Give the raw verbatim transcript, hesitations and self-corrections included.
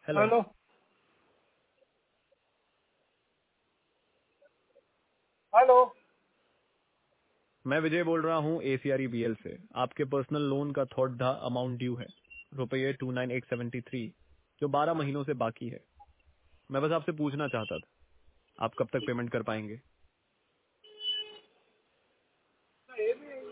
Hello. Hello. Hello. मैं विजय बोल रहा हूँ एसीआर बीएल से। आपके पर्सनल लोन का थर्ड धा अमाउंट ड्यू है, रुपये two nine eight seventy three, जो बारह महीनों से बाकी है। मैं बस आपसे पूछना चाहता था, आप कब तक पेमेंट कर पाएंगे?